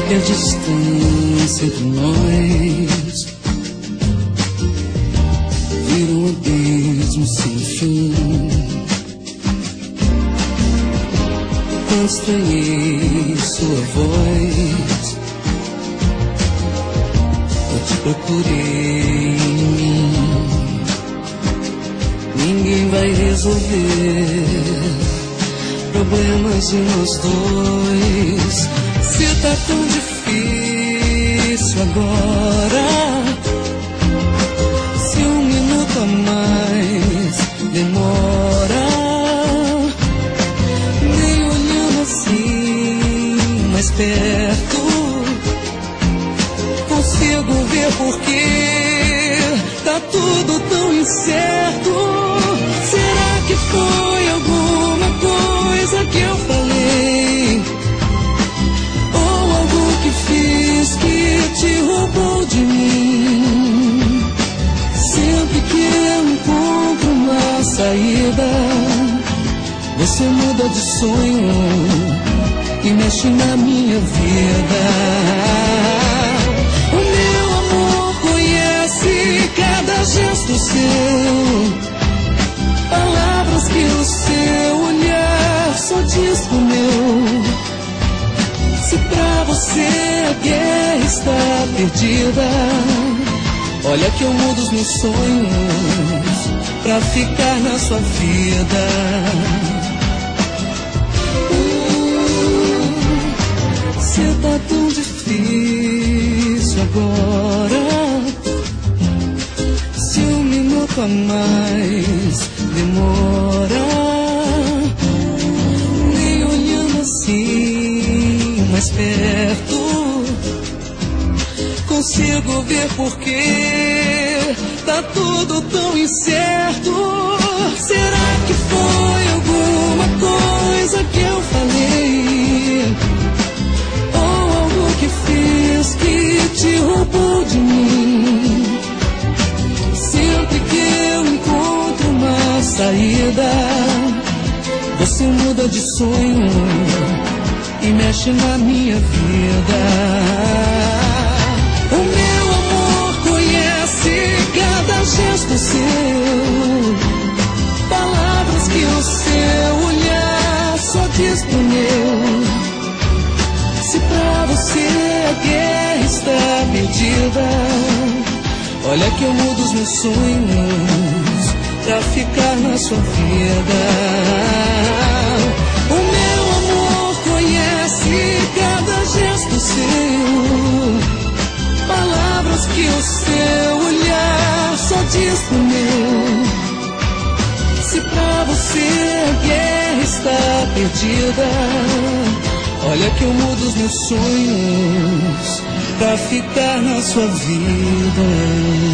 E a distância entre nós vira um abismo sem fim. Quando estranhei sua voz, eu te procurei em mim. Ninguém vai resolver problemas de nós dois. Se tá tão difícil agora, se um minuto a mais demora, nem olhando assim mais perto consigo ver porque tá tudo tão incerto. Será que foi alguma coisa que eu falei, ou algo que fiz que te roubou de mim? Sempre que eu encontro uma saída, você muda de sonho e mexe na minha vida. O meu amor conhece cada gesto seu, palavras que o seu olhar só diz pro meu. Se pra você a guerra está perdida, olha que eu mudo os meus sonhos pra ficar na sua vida. Se tá tão difícil agora, se um minuto a mais demora, nem olhando assim mais perto consigo ver porque tá tudo tão incerto. Será que foi alguma coisa que eu falei, ou algo que fiz que te roubou de mim? Sempre que eu encontro uma saída, você muda de sonho e mexe na minha vida. O meu amor conhece cada gesto seu, palavras que o seu olhar só diz pro meu. Se pra você a guerra está perdida, olha que eu mudo os meus sonhos pra ficar na sua vida. O meu amor conhece cada gesto seu, palavras que o seu olhar só diz pro meu. Se pra você a guerra está perdida, olha que eu mudo os meus sonhos pra ficar na sua vida.